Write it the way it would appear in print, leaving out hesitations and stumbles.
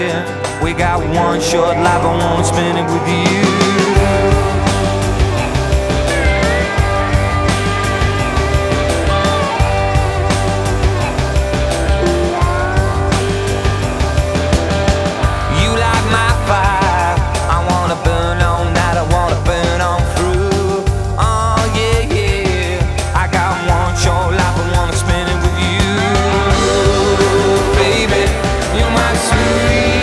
We got one short life, I wanna spend it with you.